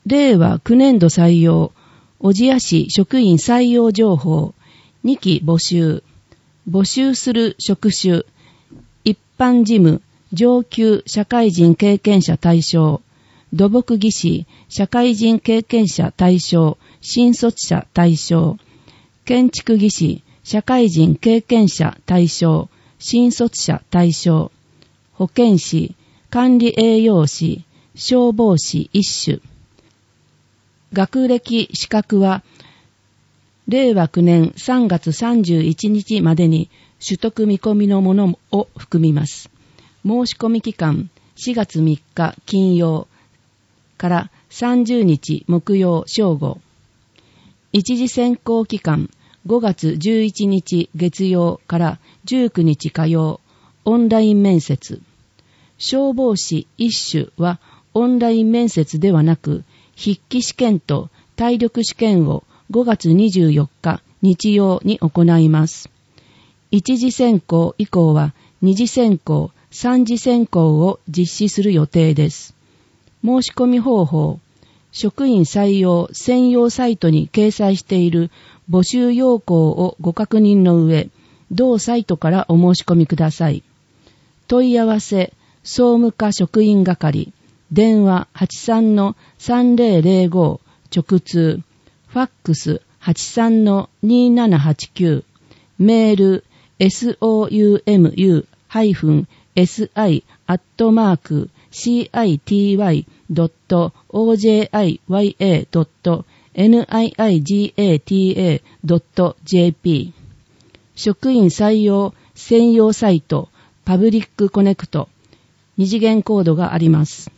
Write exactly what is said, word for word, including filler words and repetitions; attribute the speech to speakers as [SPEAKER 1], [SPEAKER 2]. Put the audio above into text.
[SPEAKER 1] れいわきゅうねんど採用、小千谷市職員採用情報、にき募集、募集する職種、一般事務、上級社会人経験者対象、土木技師、社会人経験者対象、新卒者対象、建築技師、社会人経験者対象、新卒者対象、保健師、管理栄養士、消防士一種。学歴資格は、れいわきゅうねんさんがつさんじゅういちにちまでに取得見込みのものを含みます。申し込み期間、しがつみっか金曜からさんじゅうにち木曜正午。一次選考期間、ごがつじゅういちにち月曜からじゅうくにち火曜、オンライン面接。消防士一種はオンライン面接ではなく、筆記試験と体力試験をごがつにじゅうよっか日曜に行います。一次選考以降は二次選考、三次選考を実施する予定です。申し込み方法、職員採用専用サイトに掲載している募集要項をご確認の上、同サイトからお申し込みください。問い合わせ、総務課職員係、電話 はちさんのさんぜろぜろご 直通、ファックス はちさんのにななはちきゅう、メール ソウム エスアイ アットマーク シーアイティーワイ ドット オージェーアイワイエー ドット ニーガタ ドット ジェーピー 職員採用専用サイトパブリックコネクト二次元コードがあります。